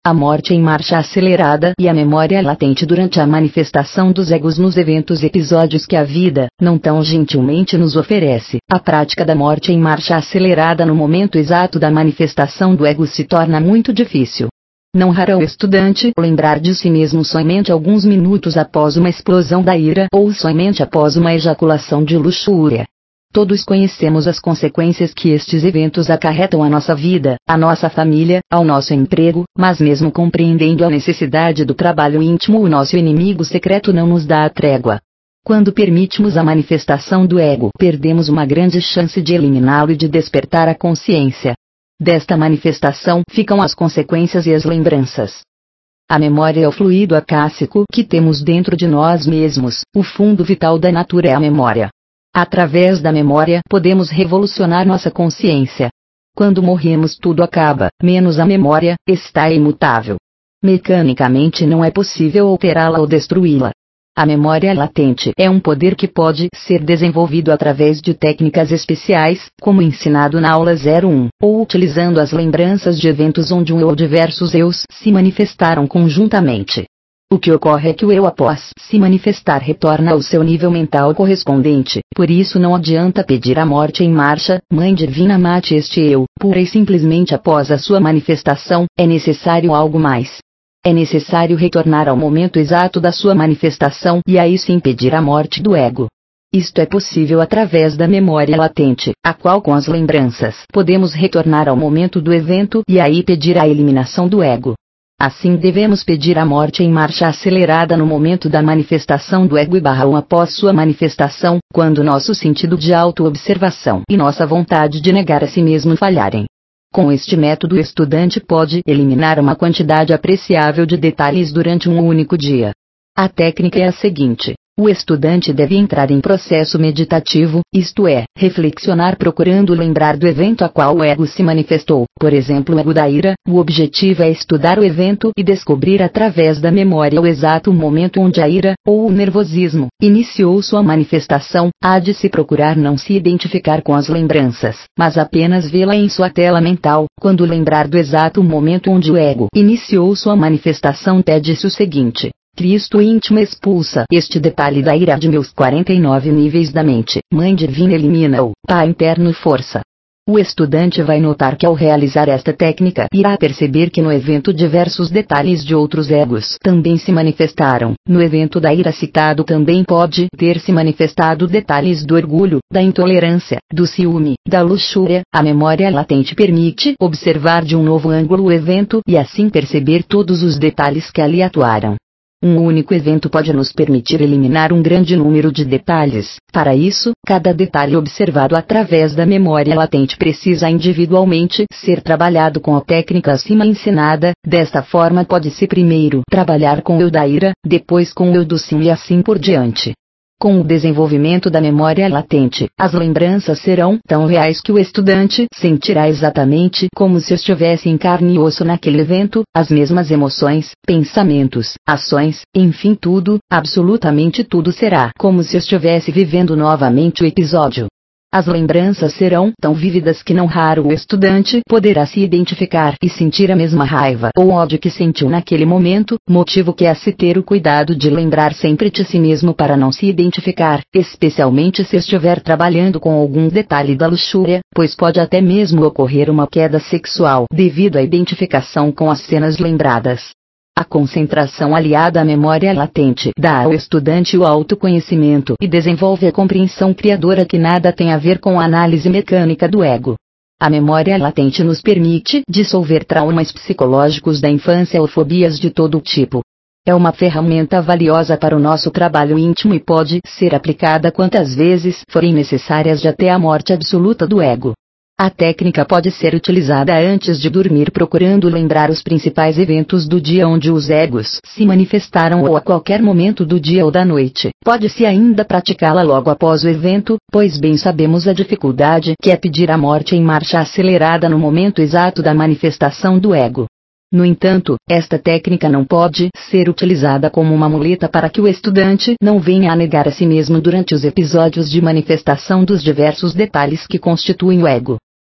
A morte em marcha acelerada e a memória latente durante a manifestação dos egos nos eventos e episódios que a vida, não tão gentilmente nos oferece. A prática da morte em marcha acelerada no momento exato da manifestação do ego se torna muito difícil. Não raro o estudante lembrar de si mesmo somente alguns minutos após uma explosão da ira ou somente após uma ejaculação de luxúria. Todos conhecemos as consequências que estes eventos acarretam à nossa vida, à nossa família, ao nosso emprego, mas mesmo compreendendo a necessidade do trabalho íntimo, o nosso inimigo secreto não nos dá a trégua. Quando permitimos a manifestação do ego, perdemos uma grande chance de eliminá-lo e de despertar a consciência. Desta manifestação ficam as consequências e as lembranças. A memória é o fluido acássico que temos dentro de nós mesmos, o fundo vital da natureza é a memória. Através da memória podemos revolucionar nossa consciência. Quando morremos tudo acaba, menos a memória, está imutável. Mecanicamente não é possível alterá-la ou destruí-la. A memória latente é um poder que pode ser desenvolvido através de técnicas especiais, como ensinado na aula 01, ou utilizando as lembranças de eventos onde um ou diversos eus se manifestaram conjuntamente. O que ocorre é que o eu após se manifestar retorna ao seu nível mental correspondente, por isso não adianta pedir a morte em marcha, Mãe Divina mate este eu, pura e simplesmente após a sua manifestação, é necessário algo mais. É necessário retornar ao momento exato da sua manifestação e aí sim pedir a morte do ego. Isto é possível através da memória latente, a qual com as lembranças podemos retornar ao momento do evento e aí pedir a eliminação do ego. Assim devemos pedir a morte em marcha acelerada no momento da manifestação do ego e /1 após sua manifestação, quando nosso sentido de auto-observação e nossa vontade de negar a si mesmo falharem. Com este método o estudante pode eliminar uma quantidade apreciável de detalhes durante um único dia. A técnica é a seguinte. O estudante deve entrar em processo meditativo, isto é, reflexionar procurando lembrar do evento a qual o ego se manifestou, por exemplo o ego da ira. O objetivo é estudar o evento e descobrir através da memória o exato momento onde a ira, ou o nervosismo, iniciou sua manifestação. Há de se procurar não se identificar com as lembranças, mas apenas vê-la em sua tela mental. Quando lembrar do exato momento onde o ego iniciou sua manifestação, pede-se o seguinte. Cristo íntimo expulsa este detalhe da ira de meus 49 níveis da mente. Mãe Divina elimina-o. Pai interno força. O estudante vai notar que ao realizar esta técnica irá perceber que no evento diversos detalhes de outros egos também se manifestaram. No evento da ira citado também pode ter se manifestado detalhes do orgulho, da intolerância, do ciúme, da luxúria. A memória latente permite observar de um novo ângulo o evento e assim perceber todos os detalhes que ali atuaram. Um único evento pode nos permitir eliminar um grande número de detalhes. Para isso, cada detalhe observado através da memória latente precisa individualmente ser trabalhado com a técnica acima ensinada. Desta forma pode-se primeiro trabalhar com o eu da ira, depois com o eu do sim e assim por diante. Com o desenvolvimento da memória latente, as lembranças serão tão reais que o estudante sentirá exatamente como se estivesse em carne e osso naquele evento, as mesmas emoções, pensamentos, ações, enfim tudo, absolutamente tudo será como se estivesse vivendo novamente o episódio. As lembranças serão tão vívidas que não raro o estudante poderá se identificar e sentir a mesma raiva ou ódio que sentiu naquele momento, motivo que é se ter o cuidado de lembrar sempre de si mesmo para não se identificar, especialmente se estiver trabalhando com algum detalhe da luxúria, pois pode até mesmo ocorrer uma queda sexual devido à identificação com as cenas lembradas. A concentração aliada à memória latente dá ao estudante o autoconhecimento e desenvolve a compreensão criadora que nada tem a ver com a análise mecânica do ego. A memória latente nos permite dissolver traumas psicológicos da infância ou fobias de todo tipo. É uma ferramenta valiosa para o nosso trabalho íntimo e pode ser aplicada quantas vezes forem necessárias até a morte absoluta do ego. A técnica pode ser utilizada antes de dormir procurando lembrar os principais eventos do dia onde os egos se manifestaram ou a qualquer momento do dia ou da noite. Pode-se ainda praticá-la logo após o evento, pois bem sabemos a dificuldade que é pedir a morte em marcha acelerada no momento exato da manifestação do ego. No entanto, esta técnica não pode ser utilizada como uma muleta para que o estudante não venha a negar a si mesmo durante os episódios de manifestação dos diversos detalhes que constituem o ego.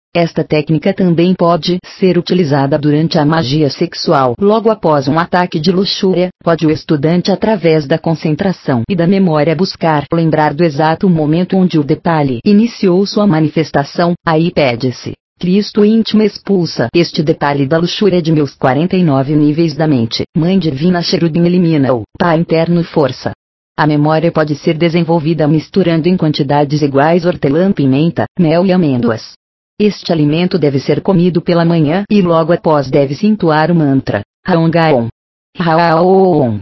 Esta técnica também pode ser utilizada durante a magia sexual. Logo após um ataque de luxúria, pode o estudante, através da concentração e da memória, buscar lembrar do exato momento onde o detalhe iniciou sua manifestação. Aí pede-se: Cristo íntimo, expulsa este detalhe da luxúria de meus 49 níveis da mente. Mãe divina Cherubim, elimina-o. Pai interno, força. A memória pode ser desenvolvida misturando em quantidades iguais hortelã, pimenta, mel e amêndoas. Este alimento deve ser comido pela manhã e logo após deve-se entoar o mantra Raon Gaon. Raon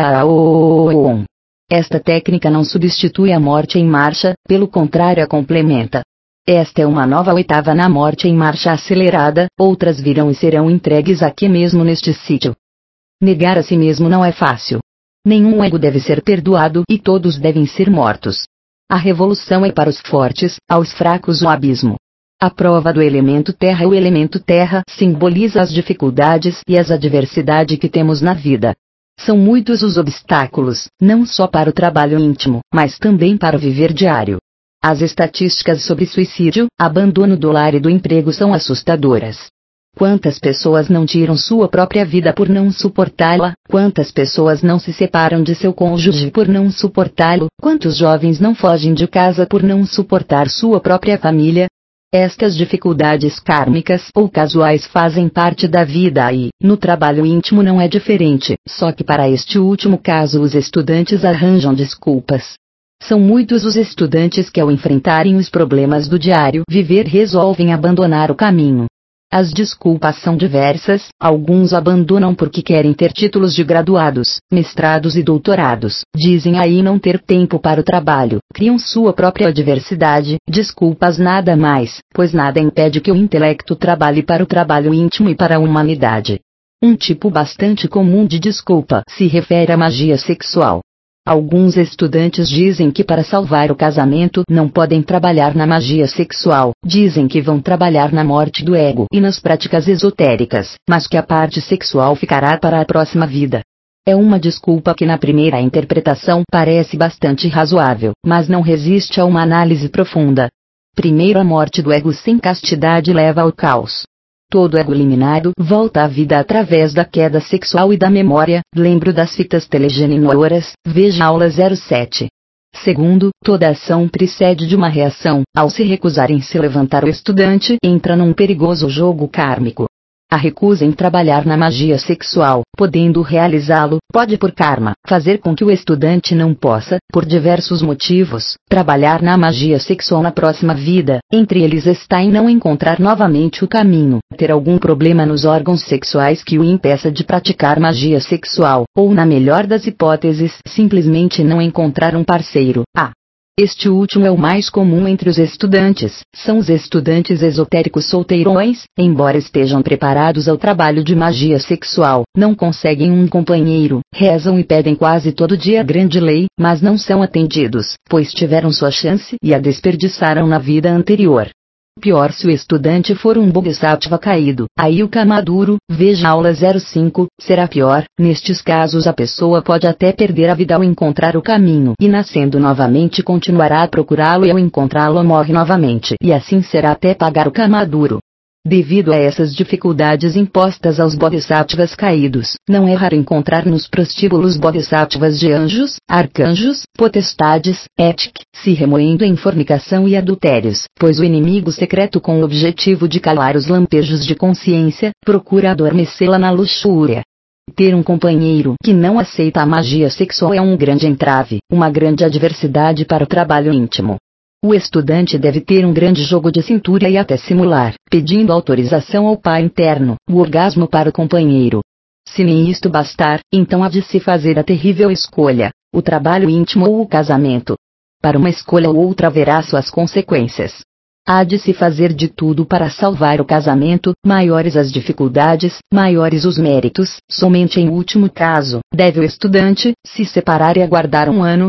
Gaon. Esta técnica não substitui a morte em marcha, pelo contrário, a complementa. Esta é uma nova oitava na morte em marcha acelerada, outras virão e serão entregues aqui mesmo neste sítio. Negar a si mesmo não é fácil. Nenhum ego deve ser perdoado e todos devem ser mortos. A revolução é para os fortes, aos fracos o abismo. A prova do elemento terra. O elemento terra simboliza as dificuldades e as adversidades que temos na vida. São muitos os obstáculos, não só para o trabalho íntimo, mas também para o viver diário. As estatísticas sobre suicídio, abandono do lar e do emprego são assustadoras. Quantas pessoas não tiram sua própria vida por não suportá-la? Quantas pessoas não se separam de seu cônjuge por não suportá-lo? Quantos jovens não fogem de casa por não suportar sua própria família? Estas dificuldades kármicas ou casuais fazem parte da vida e, no trabalho íntimo não é diferente, só que para este último caso os estudantes arranjam desculpas. São muitos os estudantes que, ao enfrentarem os problemas do diário viver, resolvem abandonar o caminho. As desculpas são diversas. Alguns abandonam porque querem ter títulos de graduados, mestrados e doutorados. Dizem aí não ter tempo para o trabalho. Criam sua própria adversidade. Desculpas nada mais, pois nada impede que o intelecto trabalhe para o trabalho íntimo e para a humanidade. Um tipo bastante comum de desculpa se refere à magia sexual. Alguns estudantes dizem que para salvar o casamento não podem trabalhar na magia sexual, dizem que vão trabalhar na morte do ego e nas práticas esotéricas, mas que a parte sexual ficará para a próxima vida. É uma desculpa que na primeira interpretação parece bastante razoável, mas não resiste a uma análise profunda. Primeiro, a morte do ego sem castidade leva ao caos. Todo ego eliminado volta à vida através da queda sexual e da memória. Lembro das fitas telegeninoras, veja aula 07. Segundo, toda ação precede de uma reação. Ao se recusar em se levantar, o estudante entra num perigoso jogo kármico. A recusa em trabalhar na magia sexual, podendo realizá-lo, pode por karma, fazer com que o estudante não possa, por diversos motivos, trabalhar na magia sexual na próxima vida. Entre eles está em não encontrar novamente o caminho, ter algum problema nos órgãos sexuais que o impeça de praticar magia sexual, ou na melhor das hipóteses, simplesmente não encontrar um parceiro. Este último é o mais comum entre os estudantes. São os estudantes esotéricos solteirões, embora estejam preparados ao trabalho de magia sexual, não conseguem um companheiro, rezam e pedem quase todo dia a grande lei, mas não são atendidos, pois tiveram sua chance e a desperdiçaram na vida anterior. Pior se o estudante for um bodhisattva caído, aí o Kamaduro, veja aula 05, será pior. Nestes casos a pessoa pode até perder a vida ao encontrar o caminho e nascendo novamente continuará a procurá-lo e ao encontrá-lo morre novamente e assim será até pagar o Kamaduro. Devido a essas dificuldades impostas aos bodhisattvas caídos, não é raro encontrar nos prostíbulos bodhisattvas de anjos, arcanjos, potestades, se remoendo em fornicação e adultérios, pois o inimigo secreto, com o objetivo de calar os lampejos de consciência, procura adormecê-la na luxúria. Ter um companheiro que não aceita a magia sexual é um grande entrave, uma grande adversidade para o trabalho íntimo. O estudante deve ter um grande jogo de cintura e até simular, pedindo autorização ao pai interno, o orgasmo para o companheiro. Se nem isto bastar, então há de se fazer a terrível escolha, o trabalho íntimo ou o casamento. Para uma escolha ou outra haverá suas consequências. Há de se fazer de tudo para salvar o casamento, maiores as dificuldades, maiores os méritos. Somente em último caso, deve o estudante se separar e aguardar 1 ano,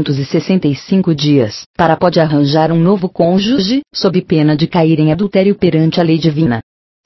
365 dias, para pode arranjar um novo cônjuge, sob pena de cair em adultério perante a lei divina.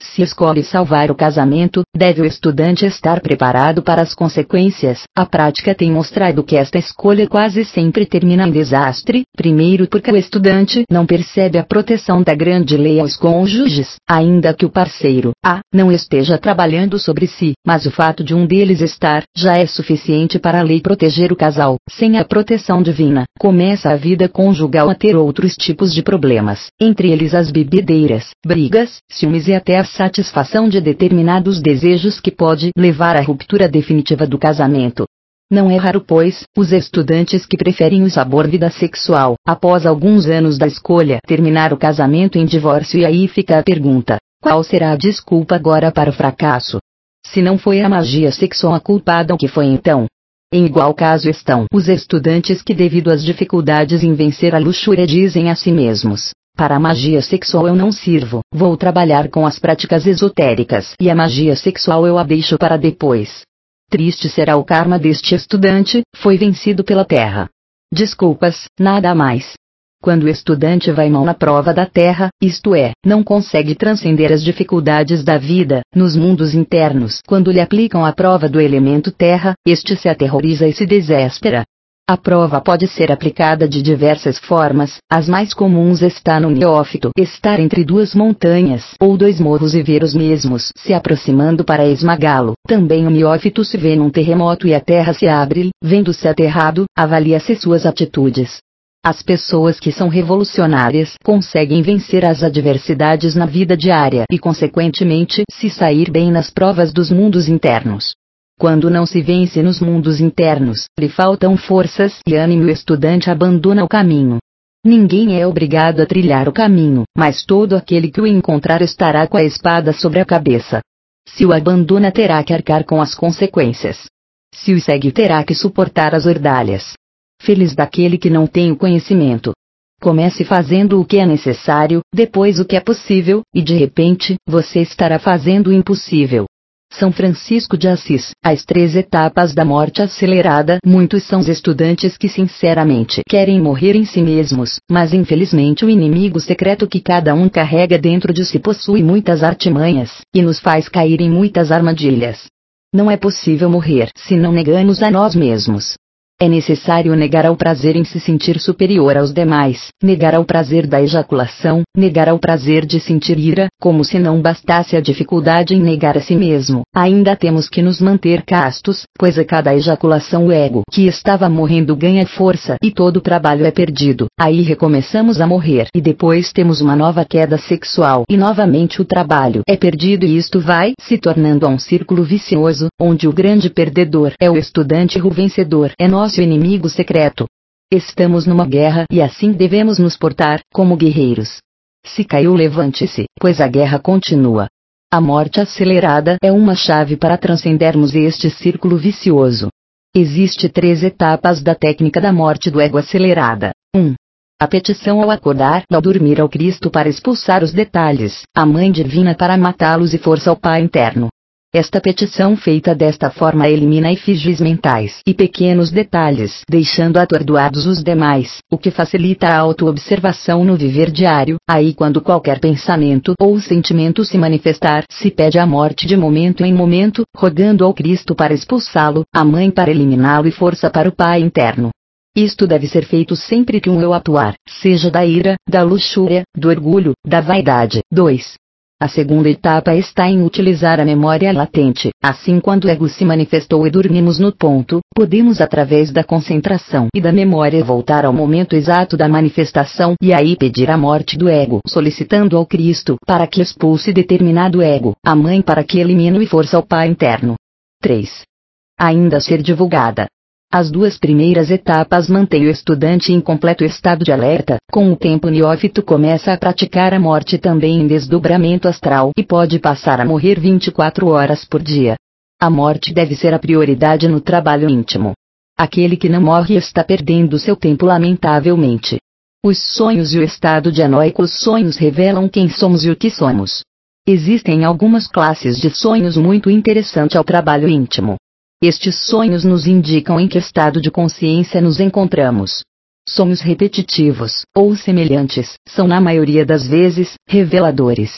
Se escolhe salvar o casamento, deve o estudante estar preparado para as consequências. A prática tem mostrado que esta escolha quase sempre termina em desastre, primeiro porque o estudante não percebe a proteção da grande lei aos cônjuges, ainda que o parceiro A não esteja trabalhando sobre si, mas o fato de um deles estar, já é suficiente para a lei proteger o casal. Sem a proteção divina, começa a vida conjugal a ter outros tipos de problemas, entre eles as bebedeiras, brigas, ciúmes e até a satisfação de determinados desejos que pode levar à ruptura definitiva do casamento. Não é raro, pois, os estudantes que preferem o sabor vida sexual, após alguns anos da escolha, terminar o casamento em divórcio, e aí fica a pergunta: qual será a desculpa agora para o fracasso? Se não foi a magia sexual a culpada, o que foi então? Em igual caso estão os estudantes que, devido às dificuldades em vencer a luxúria, dizem a si mesmos: para a magia sexual eu não sirvo, vou trabalhar com as práticas esotéricas e a magia sexual eu a deixo para depois. Triste será o karma deste estudante, foi vencido pela terra. Desculpas, nada mais. Quando o estudante vai mal na prova da terra, isto é, não consegue transcender as dificuldades da vida, nos mundos internos, quando lhe aplicam a prova do elemento terra, este se aterroriza e se desespera. A prova pode ser aplicada de diversas formas, as mais comuns está no neófito estar entre duas montanhas ou dois morros e ver os mesmos se aproximando para esmagá-lo. Também o neófito se vê num terremoto e a terra se abre, vendo-se aterrado, avalia-se suas atitudes. As pessoas que são revolucionárias conseguem vencer as adversidades na vida diária e, consequentemente, se sair bem nas provas dos mundos internos. Quando não se vence nos mundos internos, lhe faltam forças e ânimo, e o estudante abandona o caminho. Ninguém é obrigado a trilhar o caminho, mas todo aquele que o encontrar estará com a espada sobre a cabeça. Se o abandona, terá que arcar com as consequências. Se o segue, terá que suportar as ordalhas. Feliz daquele que não tem o conhecimento. Comece fazendo o que é necessário, depois o que é possível, e de repente, você estará fazendo o impossível. São Francisco de Assis, as 3 etapas da morte acelerada. Muitos são os estudantes que sinceramente querem morrer em si mesmos, mas infelizmente o inimigo secreto que cada um carrega dentro de si possui muitas artimanhas, e nos faz cair em muitas armadilhas. Não é possível morrer se não negamos a nós mesmos. É necessário negar ao prazer em se sentir superior aos demais, negar ao prazer da ejaculação, negar ao prazer de sentir ira, como se não bastasse a dificuldade em negar a si mesmo. Ainda temos que nos manter castos, pois a cada ejaculação o ego que estava morrendo ganha força e todo o trabalho é perdido. Aí recomeçamos a morrer e depois temos uma nova queda sexual e novamente o trabalho é perdido, e isto vai se tornando um círculo vicioso, onde o grande perdedor é o estudante e o vencedor é nosso inimigo secreto. Estamos numa guerra e assim devemos nos portar, como guerreiros. Se caiu, levante-se, pois a guerra continua. A morte acelerada é uma chave para transcendermos este círculo vicioso. Existe 3 etapas da técnica da morte do ego acelerada. 1. A petição ao acordar, ao dormir ao Cristo para expulsar os detalhes, a Mãe Divina para matá-los e força ao Pai interno. Esta petição feita desta forma elimina efígies mentais e pequenos detalhes, deixando atordoados os demais, o que facilita a autoobservação no viver diário. Aí, quando qualquer pensamento ou sentimento se manifestar, se pede a morte de momento em momento, rogando ao Cristo para expulsá-lo, a Mãe para eliminá-lo e força para o Pai interno. Isto deve ser feito sempre que um eu atuar, seja da ira, da luxúria, do orgulho, da vaidade. 2. A segunda etapa está em utilizar a memória latente. Assim, quando o ego se manifestou e dormimos no ponto, podemos, através da concentração e da memória, voltar ao momento exato da manifestação e aí pedir a morte do ego, solicitando ao Cristo para que expulse determinado ego, a Mãe para que elimine e força ao Pai interno. 3. Ainda a ser divulgada. As 2 primeiras etapas mantêm o estudante em completo estado de alerta. Com o tempo, o neófito começa a praticar a morte também em desdobramento astral e pode passar a morrer 24 horas por dia. A morte deve ser a prioridade no trabalho íntimo. Aquele que não morre está perdendo seu tempo lamentavelmente. Os sonhos e o estado dianóico. Os sonhos revelam quem somos e o que somos. Existem algumas classes de sonhos muito interessantes ao trabalho íntimo. Estes sonhos nos indicam em que estado de consciência nos encontramos. Sonhos repetitivos, ou semelhantes, são na maioria das vezes, reveladores.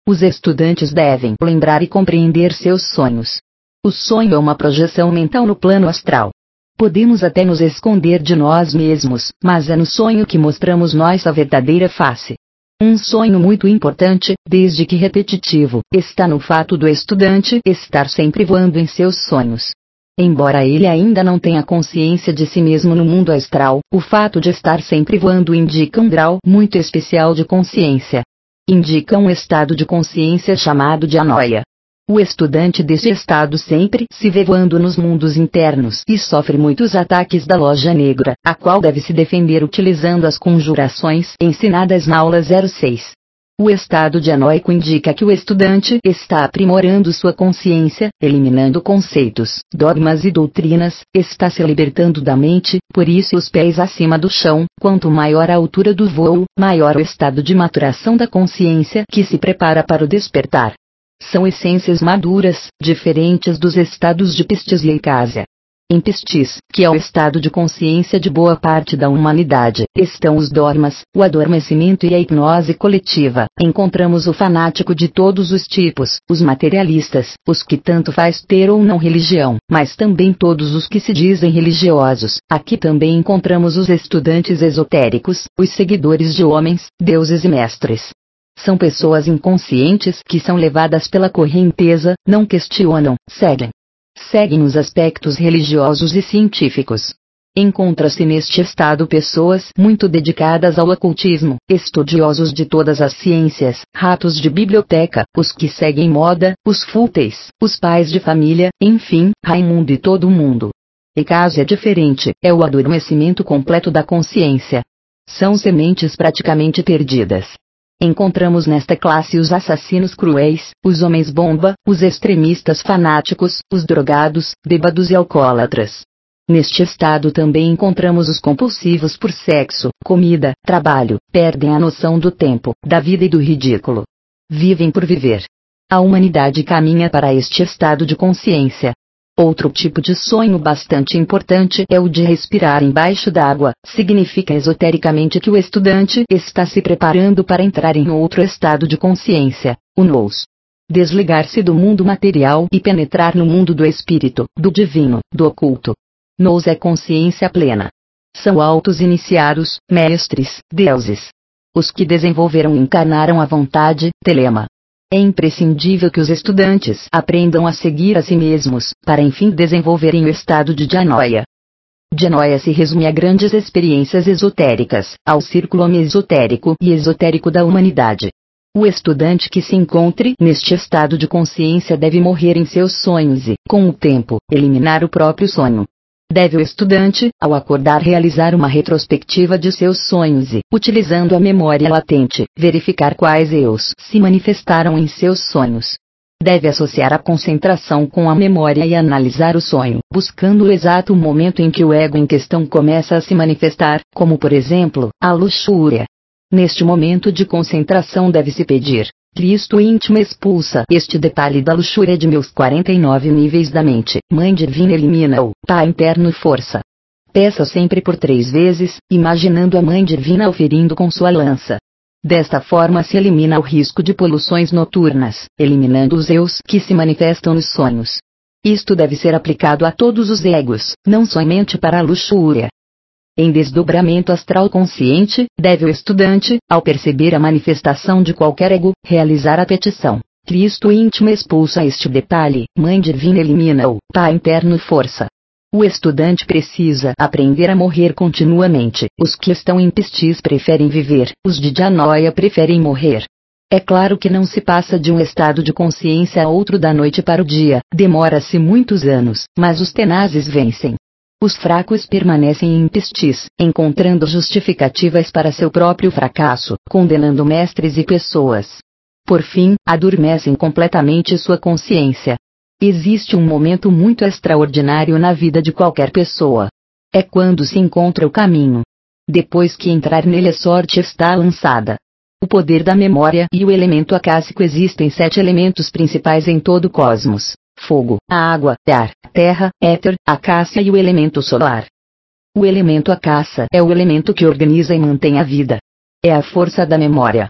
Os estudantes devem lembrar e compreender seus sonhos. O sonho é uma projeção mental no plano astral. Podemos até nos esconder de nós mesmos, mas é no sonho que mostramos nossa verdadeira face. Um sonho muito importante, desde que repetitivo, está no fato do estudante estar sempre voando em seus sonhos. Embora ele ainda não tenha consciência de si mesmo no mundo astral, o fato de estar sempre voando indica um grau muito especial de consciência. Indica um estado de consciência chamado de anoia. O estudante desse estado sempre se vê voando nos mundos internos e sofre muitos ataques da loja negra, a qual deve se defender utilizando as conjurações ensinadas na aula 06. O estado de anoico indica que o estudante está aprimorando sua consciência, eliminando conceitos, dogmas e doutrinas, está se libertando da mente, por isso os pés acima do chão. Quanto maior a altura do voo, maior o estado de maturação da consciência que se prepara para o despertar. São essências maduras, diferentes dos estados de pistis e ecásia. Em pistis, que é o estado de consciência de boa parte da humanidade, estão os dogmas, o adormecimento e a hipnose coletiva. Encontramos o fanático de todos os tipos, os materialistas, os que tanto faz ter ou não religião, mas também todos os que se dizem religiosos. Aqui também encontramos os estudantes esotéricos, os seguidores de homens, deuses e mestres. São pessoas inconscientes que são levadas pela correnteza, não questionam, seguem. Seguem os aspectos religiosos e científicos. Encontra-se neste estado pessoas muito dedicadas ao ocultismo, estudiosos de todas as ciências, ratos de biblioteca, os que seguem moda, os fúteis, os pais de família, enfim, Raimundo e todo mundo. Ecásia é diferente, é o adormecimento completo da consciência. São sementes praticamente perdidas. Encontramos nesta classe os assassinos cruéis, os homens-bomba, os extremistas fanáticos, os drogados, bêbados e alcoólatras. Neste estado também encontramos os compulsivos por sexo, comida, trabalho, perdem a noção do tempo, da vida e do ridículo. Vivem por viver. A humanidade caminha para este estado de consciência. Outro tipo de sonho bastante importante é o de respirar embaixo d'água. Significa esotericamente que o estudante está se preparando para entrar em outro estado de consciência, o nous. Desligar-se do mundo material e penetrar no mundo do espírito, do divino, do oculto. Nous é consciência plena. São altos iniciados, mestres, deuses. Os que desenvolveram e encarnaram a vontade, telema. É imprescindível que os estudantes aprendam a seguir a si mesmos, para enfim desenvolverem o estado de Dianoia. Dianoia se resume a grandes experiências esotéricas, ao círculo mesotérico e esotérico da humanidade. O estudante que se encontre neste estado de consciência deve morrer em seus sonhos e, com o tempo, eliminar o próprio sonho. Deve o estudante, ao acordar, realizar uma retrospectiva de seus sonhos e, utilizando a memória latente, verificar quais eus se manifestaram em seus sonhos. Deve associar a concentração com a memória e analisar o sonho, buscando o exato momento em que o ego em questão começa a se manifestar, como por exemplo, a luxúria. Neste momento de concentração deve-se pedir: Cristo íntimo expulsa este detalhe da luxúria de meus 49 níveis da mente, Mãe Divina elimina-o, Pai interno força. Peça sempre por 3 vezes, imaginando a Mãe Divina o ferindo com sua lança. Desta forma se elimina o risco de poluições noturnas, eliminando os eus que se manifestam nos sonhos. Isto deve ser aplicado a todos os egos, não somente para a luxúria. Em desdobramento astral consciente, deve o estudante, ao perceber a manifestação de qualquer ego, realizar a petição: Cristo íntimo expulsa este detalhe, Mãe Divina elimina-o, Pai interno força. O estudante precisa aprender a morrer continuamente. Os que estão em pistis preferem viver, os de Dianoia preferem morrer. É claro que não se passa de um estado de consciência a outro da noite para o dia, demora-se muitos anos, mas os tenazes vencem. Os fracos permanecem em pistis, encontrando justificativas para seu próprio fracasso, condenando mestres e pessoas. Por fim, adormecem completamente sua consciência. Existe um momento muito extraordinário na vida de qualquer pessoa. É quando se encontra o caminho. Depois que entrar nele, a sorte está lançada. O poder da memória e o elemento acásico. Existem 7 elementos principais em todo o cosmos: fogo, a água, ar, terra, éter, acácia e o elemento solar. O elemento acácia é o elemento que organiza e mantém a vida. É a força da memória.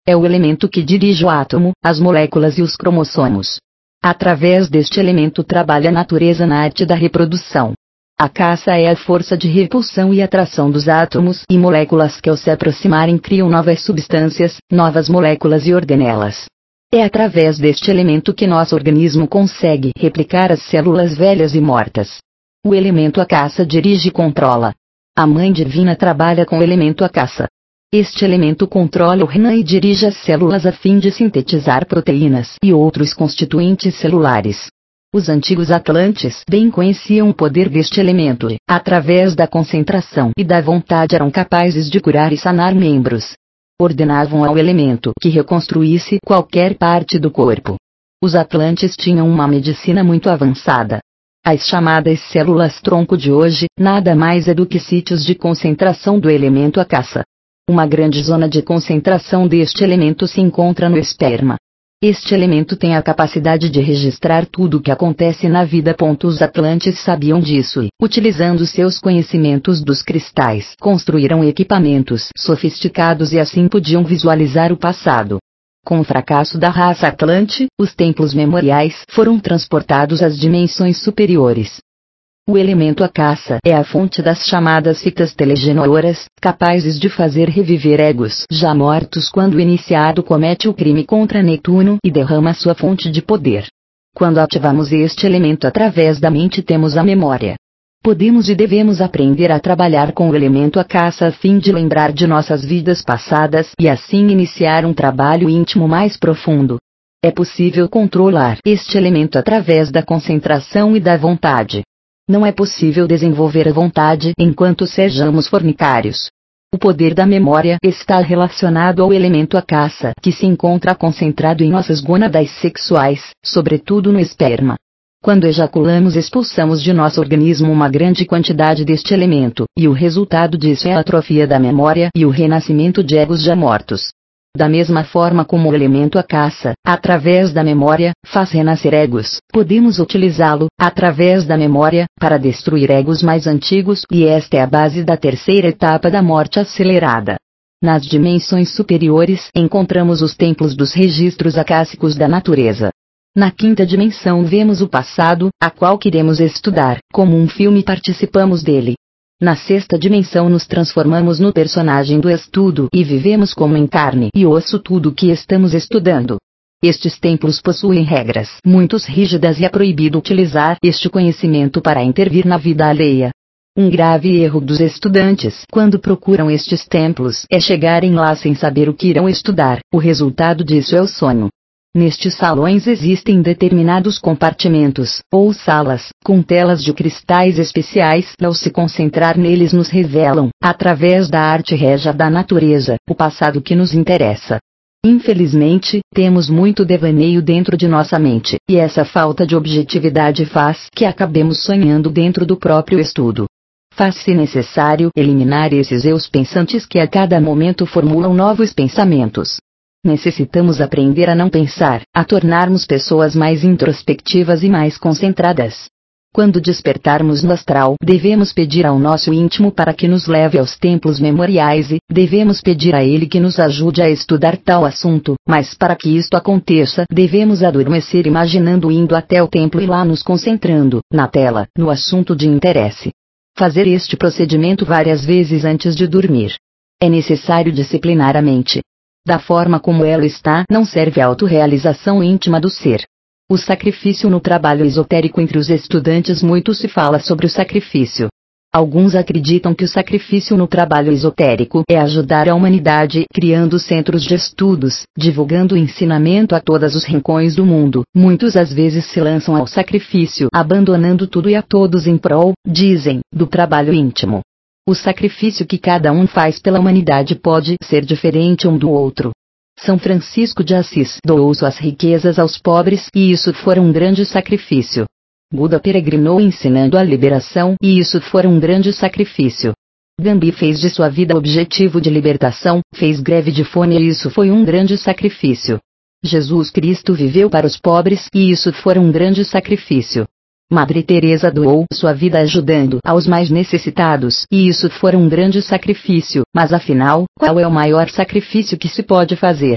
É o elemento que dirige o átomo, as moléculas e os cromossomos. Através deste elemento trabalha a natureza na arte da reprodução. A caça é a força de repulsão e atração dos átomos e moléculas que ao se aproximarem criam novas substâncias, novas moléculas e organelas. É através deste elemento que nosso organismo consegue replicar as células velhas e mortas. O elemento a caça dirige e controla. A Mãe Divina trabalha com o elemento a caça. Este elemento controla o RNA e dirige as células a fim de sintetizar proteínas e outros constituintes celulares. Os antigos atlantes bem conheciam o poder deste elemento e, através da concentração e da vontade eram capazes de curar e sanar membros. Ordenavam ao elemento que reconstruísse qualquer parte do corpo. Os atlantes tinham uma medicina muito avançada. As chamadas células-tronco de hoje, nada mais é do que sítios de concentração do elemento a caça. Uma grande zona de concentração deste elemento se encontra no esperma. Este elemento tem a capacidade de registrar tudo o que acontece na vida. Os atlantes sabiam disso e, utilizando seus conhecimentos dos cristais, construíram equipamentos sofisticados e assim podiam visualizar o passado. Com o fracasso da raça atlante, os templos memoriais foram transportados às dimensões superiores. O elemento a caça é a fonte das chamadas fitas telegenoras, capazes de fazer reviver egos já mortos quando o iniciado comete o crime contra Netuno e derrama sua fonte de poder. Quando ativamos este elemento através da mente temos a memória. Podemos e devemos aprender a trabalhar com o elemento a caça a fim de lembrar de nossas vidas passadas e assim iniciar um trabalho íntimo mais profundo. É possível controlar este elemento através da concentração e da vontade. Não é possível desenvolver a vontade enquanto sejamos fornicários. O poder da memória está relacionado ao elemento a caça que se encontra concentrado em nossas gônadas sexuais, sobretudo no esperma. Quando ejaculamos expulsamos de nosso organismo uma grande quantidade deste elemento, e o resultado disso é a atrofia da memória e o renascimento de egos já mortos. Da mesma forma como o elemento a caça, através da memória, faz renascer egos, podemos utilizá-lo, através da memória, para destruir egos mais antigos e esta é a base da terceira etapa da morte acelerada. Nas dimensões superiores encontramos os templos dos registros acássicos da natureza. Na quinta dimensão vemos o passado, a qual queremos estudar, como um filme participamos dele. Na sexta dimensão nos transformamos no personagem do estudo e vivemos como em carne e osso tudo o que estamos estudando. Estes templos possuem regras muito rígidas e é proibido utilizar este conhecimento para intervir na vida alheia. Um grave erro dos estudantes quando procuram estes templos é chegarem lá sem saber o que irão estudar, o resultado disso é o sonho. Nestes salões existem determinados compartimentos, ou salas, com telas de cristais especiais e ao se concentrar neles nos revelam, através da arte régia da natureza, o passado que nos interessa. Infelizmente, temos muito devaneio dentro de nossa mente, e essa falta de objetividade faz que acabemos sonhando dentro do próprio estudo. Faz-se necessário eliminar esses eus pensantes que a cada momento formulam novos pensamentos. Necessitamos aprender a não pensar, a tornarmos pessoas mais introspectivas e mais concentradas. Quando despertarmos no astral, devemos pedir ao nosso íntimo para que nos leve aos templos memoriais e devemos pedir a ele que nos ajude a estudar tal assunto, mas para que isto aconteça, devemos adormecer imaginando indo até o templo e lá nos concentrando, na tela, no assunto de interesse. Fazer este procedimento várias vezes antes de dormir. É necessário disciplinar a mente. Da forma como ela está, não serve a autorrealização íntima do ser. O sacrifício no trabalho esotérico entre os estudantes muito se fala sobre o sacrifício. Alguns acreditam que o sacrifício no trabalho esotérico é ajudar a humanidade criando centros de estudos, divulgando o ensinamento a todos os rincões do mundo. Muitos às vezes se lançam ao sacrifício abandonando tudo e a todos em prol, dizem, do trabalho íntimo. O sacrifício que cada um faz pela humanidade pode ser diferente um do outro. São Francisco de Assis doou suas riquezas aos pobres e isso foi um grande sacrifício. Buda peregrinou ensinando a liberação e isso foi um grande sacrifício. Gandhi fez de sua vida objetivo de libertação, fez greve de fome e isso foi um grande sacrifício. Jesus Cristo viveu para os pobres e isso foi um grande sacrifício. Madre Teresa doou sua vida ajudando aos mais necessitados e isso foi um grande sacrifício, mas afinal, qual é o maior sacrifício que se pode fazer?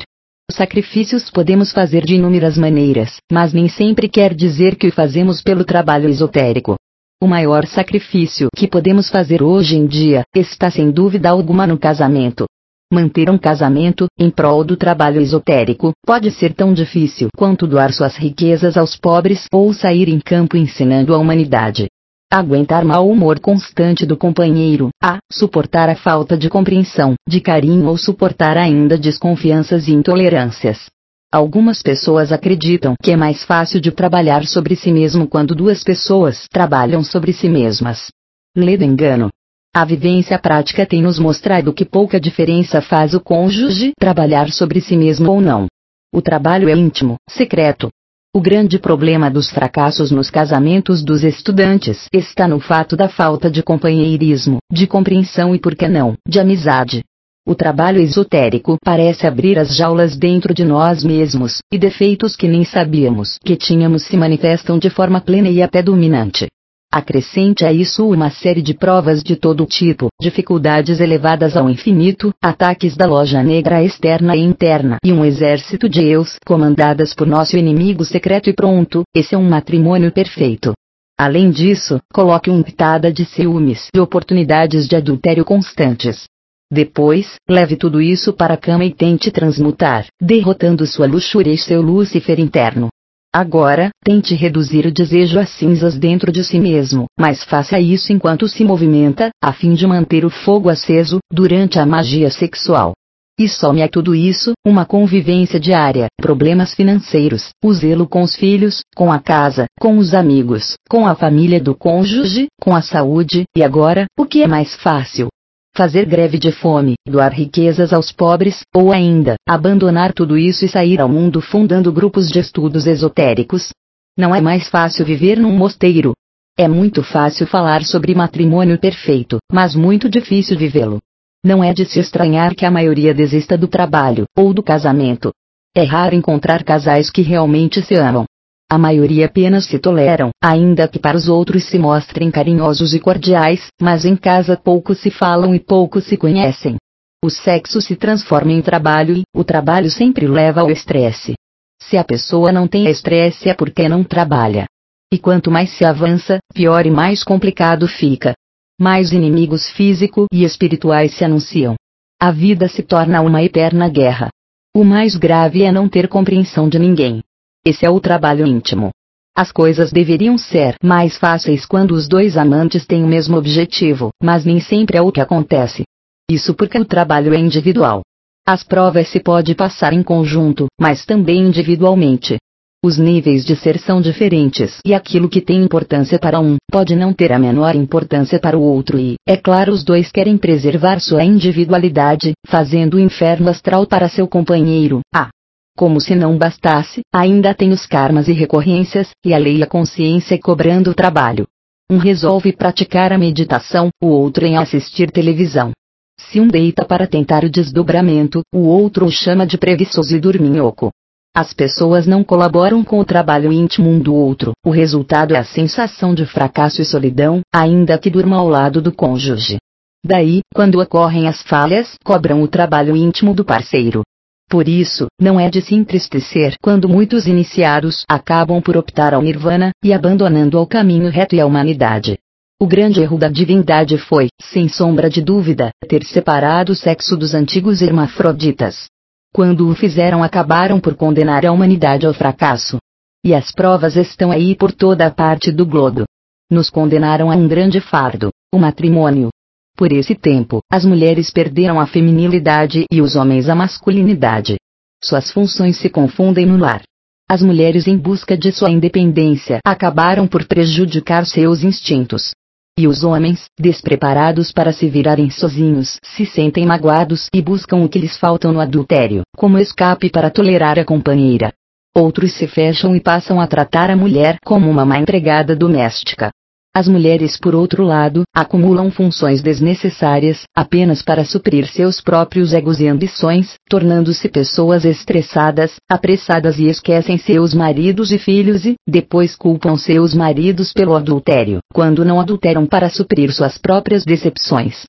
Sacrifícios podemos fazer de inúmeras maneiras, mas nem sempre quer dizer que o fazemos pelo trabalho esotérico. O maior sacrifício que podemos fazer hoje em dia está sem dúvida alguma no casamento. Manter um casamento, em prol do trabalho esotérico, pode ser tão difícil quanto doar suas riquezas aos pobres ou sair em campo ensinando a humanidade. Aguentar mau humor constante do companheiro, suportar a falta de compreensão, de carinho ou suportar ainda desconfianças e intolerâncias. Algumas pessoas acreditam que é mais fácil de trabalhar sobre si mesmo quando duas pessoas trabalham sobre si mesmas. Ledo engano. A vivência prática tem nos mostrado que pouca diferença faz o cônjuge trabalhar sobre si mesmo ou não. O trabalho é íntimo, secreto. O grande problema dos fracassos nos casamentos dos estudantes está no fato da falta de companheirismo, de compreensão e, por que não, de amizade. O trabalho esotérico parece abrir as jaulas dentro de nós mesmos, e defeitos que nem sabíamos que tínhamos se manifestam de forma plena e até dominante. Acrescente a isso uma série de provas de todo tipo, dificuldades elevadas ao infinito, ataques da loja negra externa e interna e um exército de eus comandadas por nosso inimigo secreto e pronto, esse é um matrimônio perfeito. Além disso, coloque uma pitada de ciúmes e oportunidades de adultério constantes. Depois, leve tudo isso para a cama e tente transmutar, derrotando sua luxúria e seu Lúcifer interno. Agora, tente reduzir o desejo a cinzas dentro de si mesmo, mas faça isso enquanto se movimenta, a fim de manter o fogo aceso, durante a magia sexual. E some a tudo isso, uma convivência diária, problemas financeiros, o zelo com os filhos, com a casa, com os amigos, com a família do cônjuge, com a saúde, e agora, o que é mais fácil? Fazer greve de fome, doar riquezas aos pobres, ou ainda, abandonar tudo isso e sair ao mundo fundando grupos de estudos esotéricos? Não é mais fácil viver num mosteiro? É muito fácil falar sobre matrimônio perfeito, mas muito difícil vivê-lo. Não é de se estranhar que a maioria desista do trabalho, ou do casamento. É raro encontrar casais que realmente se amam. A maioria apenas se toleram, ainda que para os outros se mostrem carinhosos e cordiais, mas em casa pouco se falam e pouco se conhecem. O sexo se transforma em trabalho e o trabalho sempre leva ao estresse. Se a pessoa não tem estresse é porque não trabalha. E quanto mais se avança, pior e mais complicado fica. Mais inimigos físico e espirituais se anunciam. A vida se torna uma eterna guerra. O mais grave é não ter compreensão de ninguém. Esse é o trabalho íntimo. As coisas deveriam ser mais fáceis quando os dois amantes têm o mesmo objetivo, mas nem sempre é o que acontece. Isso porque o trabalho é individual. As provas se pode passar em conjunto, mas também individualmente. Os níveis de ser são diferentes e aquilo que tem importância para um, pode não ter a menor importância para o outro e, é claro, os dois querem preservar sua individualidade, fazendo o inferno astral para seu companheiro. Como se não bastasse, ainda tem os karmas e recorrências, e a lei e a consciência cobrando o trabalho. Um resolve praticar a meditação, o outro em assistir televisão. Se um deita para tentar o desdobramento, o outro o chama de preguiçoso e dorminhoco. As pessoas não colaboram com o trabalho íntimo um do outro, o resultado é a sensação de fracasso e solidão, ainda que durma ao lado do cônjuge. Daí, quando ocorrem as falhas, cobram o trabalho íntimo do parceiro. Por isso, não é de se entristecer quando muitos iniciados acabam por optar ao nirvana, e abandonando o caminho reto e a humanidade. O grande erro da divindade foi, sem sombra de dúvida, ter separado o sexo dos antigos hermafroditas. Quando o fizeram, acabaram por condenar a humanidade ao fracasso. E as provas estão aí por toda a parte do globo. Nos condenaram a um grande fardo, o matrimônio. Por esse tempo, as mulheres perderam a feminilidade e os homens a masculinidade. Suas funções se confundem no lar. As mulheres, em busca de sua independência, acabaram por prejudicar seus instintos. E os homens, despreparados para se virarem sozinhos, se sentem magoados e buscam o que lhes falta no adultério, como escape para tolerar a companheira. Outros se fecham e passam a tratar a mulher como uma má empregada doméstica. As mulheres, por outro lado, acumulam funções desnecessárias, apenas para suprir seus próprios egos e ambições, tornando-se pessoas estressadas, apressadas e esquecem seus maridos e filhos e, depois culpam seus maridos pelo adultério, quando não adulteram para suprir suas próprias decepções.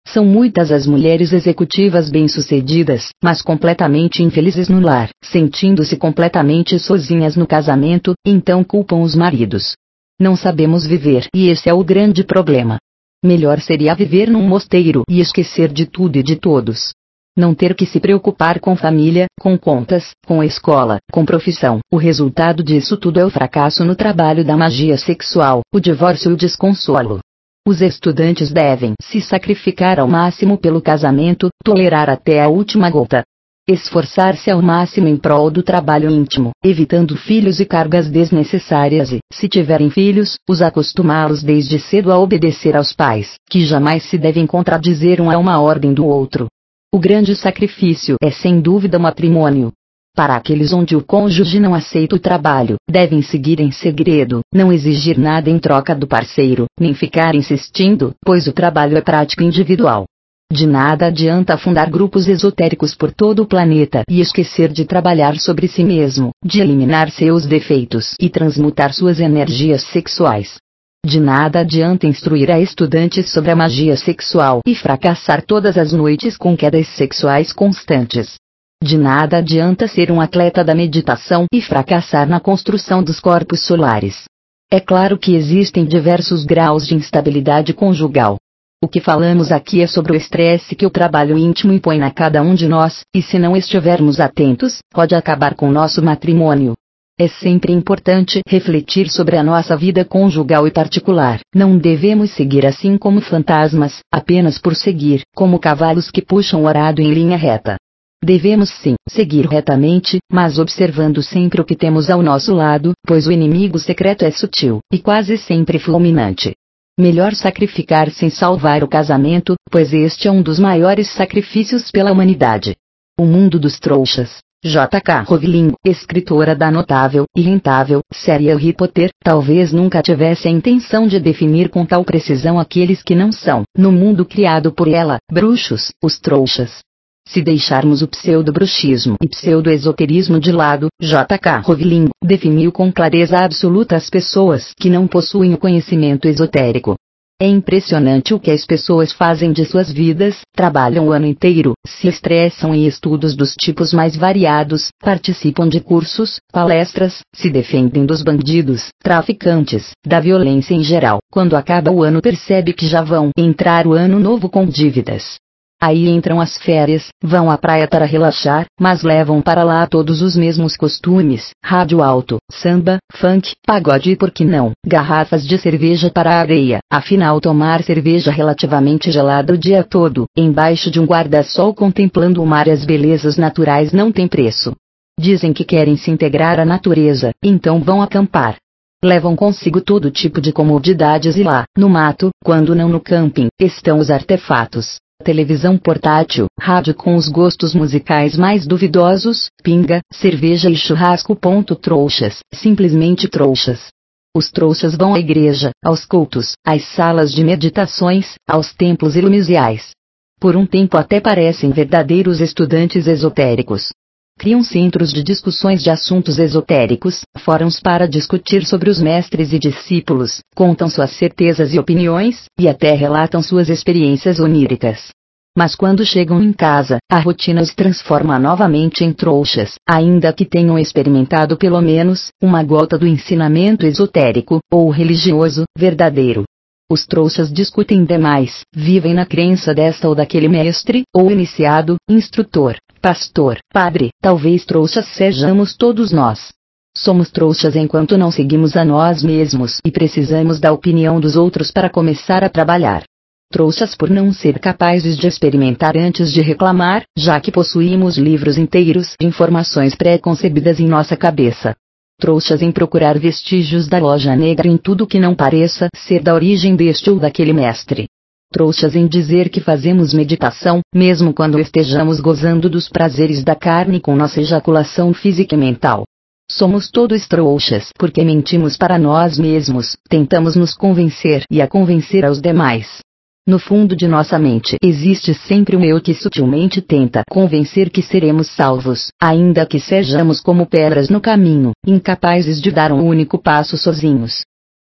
São muitas as mulheres executivas bem-sucedidas, mas completamente infelizes no lar, sentindo-se completamente sozinhas no casamento, então culpam os maridos. Não sabemos viver e esse é o grande problema. Melhor seria viver num mosteiro e esquecer de tudo e de todos. Não ter que se preocupar com família, com contas, com escola, com profissão. O resultado disso tudo é o fracasso no trabalho da magia sexual, o divórcio e o desconsolo. Os estudantes devem se sacrificar ao máximo pelo casamento, tolerar até a última gota. Esforçar-se ao máximo em prol do trabalho íntimo, evitando filhos e cargas desnecessárias e, se tiverem filhos, os acostumá-los desde cedo a obedecer aos pais, que jamais se devem contradizer um a uma ordem do outro. O grande sacrifício é sem dúvida o matrimônio. Para aqueles onde o cônjuge não aceita o trabalho, devem seguir em segredo, não exigir nada em troca do parceiro, nem ficar insistindo, pois o trabalho é prática individual. De nada adianta fundar grupos esotéricos por todo o planeta e esquecer de trabalhar sobre si mesmo, de eliminar seus defeitos e transmutar suas energias sexuais. De nada adianta instruir a estudantes sobre a magia sexual e fracassar todas as noites com quedas sexuais constantes. De nada adianta ser um atleta da meditação e fracassar na construção dos corpos solares. É claro que existem diversos graus de instabilidade conjugal. O que falamos aqui é sobre o estresse que o trabalho íntimo impõe a cada um de nós, e se não estivermos atentos, pode acabar com nosso matrimônio. É sempre importante refletir sobre a nossa vida conjugal e particular. Não devemos seguir assim como fantasmas, apenas por seguir, como cavalos que puxam o arado em linha reta. Devemos sim, seguir retamente, mas observando sempre o que temos ao nosso lado, pois o inimigo secreto é sutil, e quase sempre fulminante. Melhor sacrificar-se em salvar o casamento, pois este é um dos maiores sacrifícios pela humanidade. O mundo dos trouxas. J.K. Rowling, escritora da notável e rentável série Harry Potter, talvez nunca tivesse a intenção de definir com tal precisão aqueles que não são, no mundo criado por ela, bruxos, os trouxas. Se deixarmos o pseudo-bruxismo e pseudo-esoterismo de lado, J.K. Rowling definiu com clareza absoluta as pessoas que não possuem o conhecimento esotérico. É impressionante o que as pessoas fazem de suas vidas, trabalham o ano inteiro, se estressam em estudos dos tipos mais variados, participam de cursos, palestras, se defendem dos bandidos, traficantes, da violência em geral. Quando acaba o ano percebe que já vão entrar o ano novo com dívidas. Aí entram as férias, vão à praia para relaxar, mas levam para lá todos os mesmos costumes, rádio alto, samba, funk, pagode e por que não, garrafas de cerveja para a areia. Afinal tomar cerveja relativamente gelada o dia todo, embaixo de um guarda-sol contemplando o mar e as belezas naturais não tem preço. Dizem que querem se integrar à natureza, então vão acampar. Levam consigo todo tipo de comodidades e lá, no mato, quando não no camping, estão os artefatos. Televisão portátil, rádio com os gostos musicais mais duvidosos, pinga, cerveja e churrasco. Trouxas, simplesmente trouxas. Os trouxas vão à igreja, aos cultos, às salas de meditações, aos templos iluminais. Por um tempo até parecem verdadeiros estudantes esotéricos. Criam centros de discussões de assuntos esotéricos, fóruns para discutir sobre os mestres e discípulos, contam suas certezas e opiniões, e até relatam suas experiências oníricas. Mas quando chegam em casa, a rotina os transforma novamente em trouxas, ainda que tenham experimentado pelo menos uma gota do ensinamento esotérico, ou religioso, verdadeiro. Os trouxas discutem demais, vivem na crença desta ou daquele mestre, ou iniciado, instrutor, pastor, padre. Talvez trouxas sejamos todos nós. Somos trouxas enquanto não seguimos a nós mesmos e precisamos da opinião dos outros para começar a trabalhar. Trouxas por não ser capazes de experimentar antes de reclamar, já que possuímos livros inteiros de informações pré-concebidas em nossa cabeça. Trouxas em procurar vestígios da loja negra em tudo que não pareça ser da origem deste ou daquele mestre. Trouxas em dizer que fazemos meditação, mesmo quando estejamos gozando dos prazeres da carne com nossa ejaculação física e mental. Somos todos trouxas porque mentimos para nós mesmos, tentamos nos convencer e a convencer aos demais. No fundo de nossa mente existe sempre um eu que sutilmente tenta convencer que seremos salvos, ainda que sejamos como pedras no caminho, incapazes de dar um único passo sozinhos.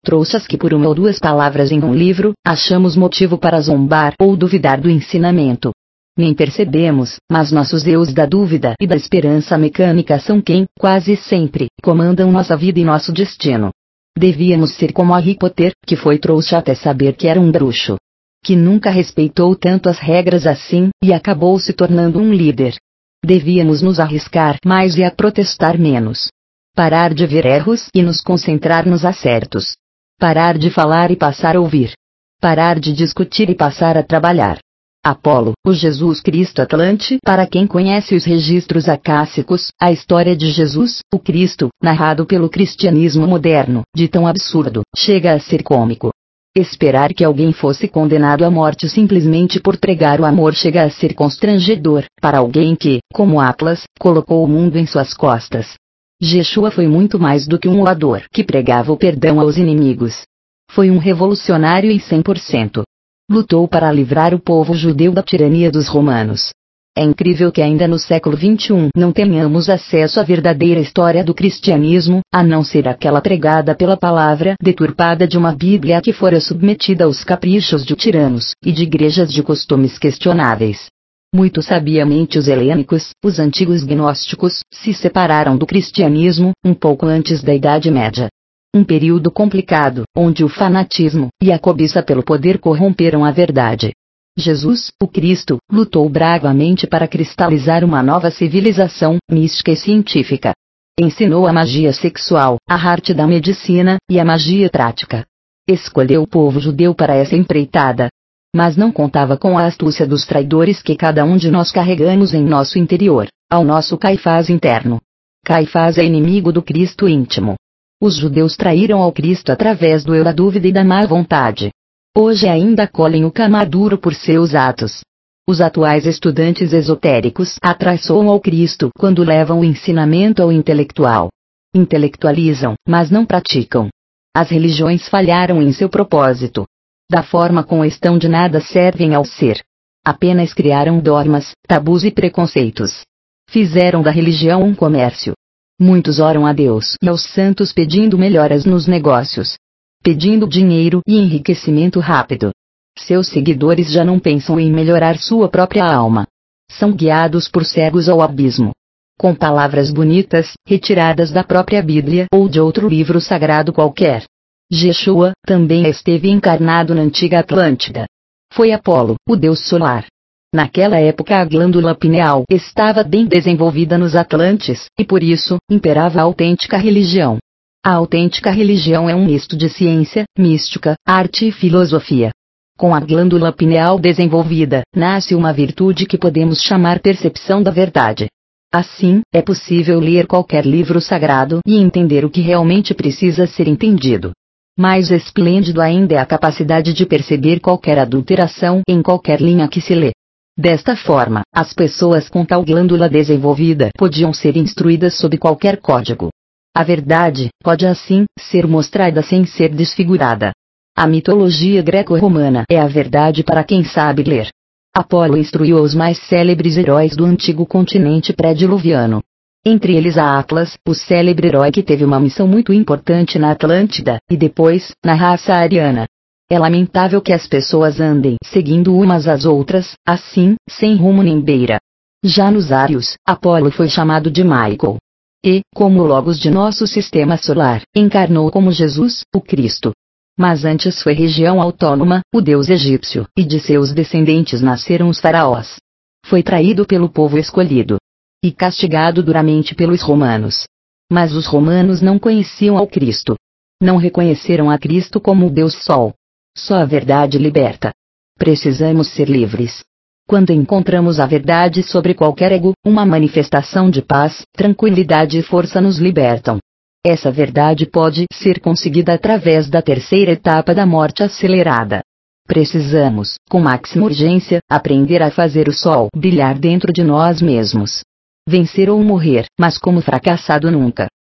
Trouxas que por uma ou duas palavras em um livro, achamos motivo para zombar ou duvidar do ensinamento. Nem percebemos, mas nossos eus da dúvida e da esperança mecânica são quem, quase sempre, comandam nossa vida e nosso destino. Devíamos ser como Harry Potter, que foi trouxa até saber que era um bruxo. Que nunca respeitou tanto as regras assim, e acabou se tornando um líder. Devíamos nos arriscar mais e a protestar menos. Parar de ver erros e nos concentrar nos acertos. Parar de falar e passar a ouvir. Parar de discutir e passar a trabalhar. Apolo, o Jesus Cristo Atlante. Para quem conhece os registros acássicos, a história de Jesus, o Cristo, narrado pelo cristianismo moderno, de tão absurdo, chega a ser cômico. Esperar que alguém fosse condenado à morte simplesmente por pregar o amor chega a ser constrangedor, para alguém que, como Atlas, colocou o mundo em suas costas. Yeshua foi muito mais do que um orador que pregava o perdão aos inimigos. Foi um revolucionário em 100%. Lutou para livrar o povo judeu da tirania dos romanos. É incrível que ainda no século XXI não tenhamos acesso à verdadeira história do cristianismo, a não ser aquela pregada pela palavra deturpada de uma Bíblia que fora submetida aos caprichos de tiranos, e de igrejas de costumes questionáveis. Muito sabiamente os helênicos, os antigos gnósticos, se separaram do cristianismo, um pouco antes da Idade Média. Um período complicado, onde o fanatismo e a cobiça pelo poder corromperam a verdade. Jesus, o Cristo, lutou bravamente para cristalizar uma nova civilização, mística e científica. Ensinou a magia sexual, a arte da medicina, e a magia prática. Escolheu o povo judeu para essa empreitada. Mas não contava com a astúcia dos traidores que cada um de nós carregamos em nosso interior, ao nosso Caifás interno. Caifás é inimigo do Cristo íntimo. Os judeus traíram ao Cristo através do eu da dúvida e da má vontade. Hoje ainda colhem o camaduro por seus atos. Os atuais estudantes esotéricos atraiçoam ao Cristo quando levam o ensinamento ao intelectual. Intelectualizam, mas não praticam. As religiões falharam em seu propósito. Da forma como estão de nada servem ao ser. Apenas criaram dogmas, tabus e preconceitos. Fizeram da religião um comércio. Muitos oram a Deus e aos santos pedindo melhoras nos negócios. Pedindo dinheiro e enriquecimento rápido. Seus seguidores já não pensam em melhorar sua própria alma. São guiados por cegos ao abismo. Com palavras bonitas, retiradas da própria Bíblia ou de outro livro sagrado qualquer. Yeshua também esteve encarnado na antiga Atlântida. Foi Apolo, o deus solar. Naquela época a glândula pineal estava bem desenvolvida nos Atlantes, e por isso, imperava a autêntica religião. A autêntica religião é um misto de ciência, mística, arte e filosofia. Com a glândula pineal desenvolvida, nasce uma virtude que podemos chamar percepção da verdade. Assim, é possível ler qualquer livro sagrado e entender o que realmente precisa ser entendido. Mais esplêndido ainda é a capacidade de perceber qualquer adulteração em qualquer linha que se lê. Desta forma, as pessoas com tal glândula desenvolvida podiam ser instruídas sob qualquer código. A verdade pode assim ser mostrada sem ser desfigurada. A mitologia greco-romana é a verdade para quem sabe ler. Apolo instruiu os mais célebres heróis do antigo continente pré-diluviano. Entre eles a Atlas, o célebre herói que teve uma missão muito importante na Atlântida, e depois, na raça ariana. É lamentável que as pessoas andem seguindo umas às outras, assim, sem rumo nem beira. Já nos Ários, Apolo foi chamado de Michael. E, como o Logos de nosso sistema solar, encarnou como Jesus, o Cristo. Mas antes foi região autônoma, o deus egípcio, e de seus descendentes nasceram os faraós. Foi traído pelo povo escolhido. E castigado duramente pelos romanos. Mas os romanos não conheciam ao Cristo. Não reconheceram a Cristo como o Deus Sol. Só a verdade liberta. Precisamos ser livres. Quando encontramos a verdade sobre qualquer ego, uma manifestação de paz, tranquilidade e força nos libertam. Essa verdade pode ser conseguida através da terceira etapa da morte acelerada. Precisamos, com máxima urgência, aprender a fazer o sol brilhar dentro de nós mesmos. Vencer ou morrer, mas como fracassado nunca.